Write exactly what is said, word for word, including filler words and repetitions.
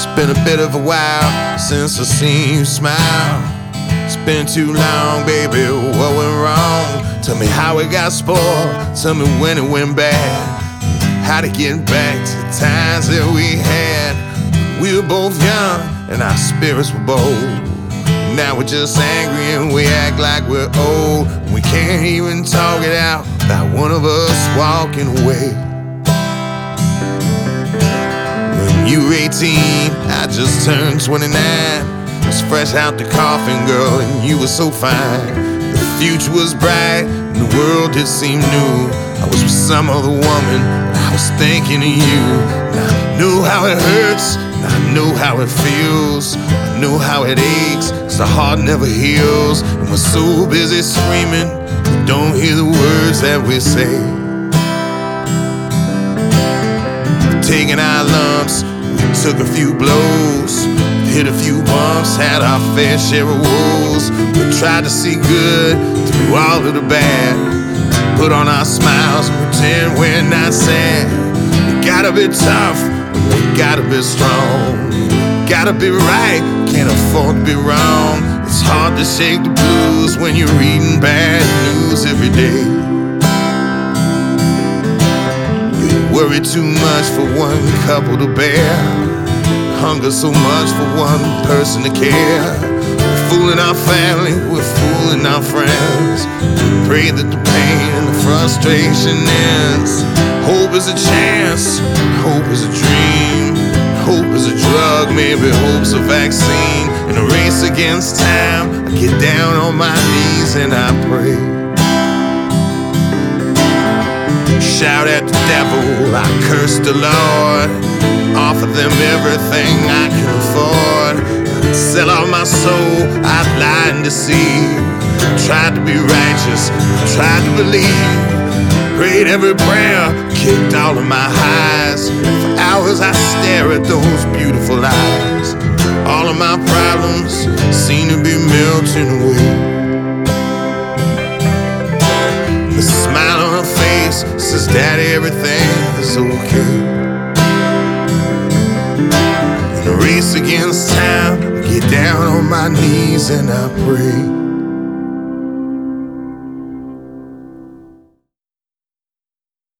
It's been a bit of a while since I seen you smile. It's been too long, baby, what went wrong? Tell me how it got spoiled, tell me when it went bad. How to get back to the times that we had. We were both young and our spirits were bold. Now we're just angry and we act like we're old. We can't even talk it out without one of us walking away. When you were eighteen, I just turned twenty-nine. I was fresh out the coffin, girl, and you were so fine. The future was bright and the world did seem new. I was with some other woman, and I was thinking of you. And I knew how it hurts, and I knew how it feels. I knew how it aches, cause the heart never heals. And we're so busy screaming, we don't hear the words that we say. Taking our lumps, we took a few blows, hit a few bumps, had our fair share of woes. We tried to see good through all of the bad, put on our smiles and pretend we're not sad. We gotta be tough, we gotta be strong. Gotta be right, can't afford to be wrong. It's hard to shake the blues when you're reading bad news every day. You worry too much for one couple to bear, hunger so much for one person to care. We're fooling our family, we're fooling our friends. Pray that the pain and the frustration ends. Hope is a chance, hope is a dream. Hope is a drug, maybe hope's a vaccine. In a race against time, I get down on my knees and I pray. Shout at the devil, I curse the Lord. Offer them everything I can afford. I'd sell all my soul, I'd lie and deceive. Tried to be righteous, tried to believe. Prayed every prayer, kicked all of my highs. For hours I stare at those beautiful eyes. All of my problems seem to be melting away. The smile on her face says, Daddy, everything is okay. In a race against time, I get down on my knees and I pray.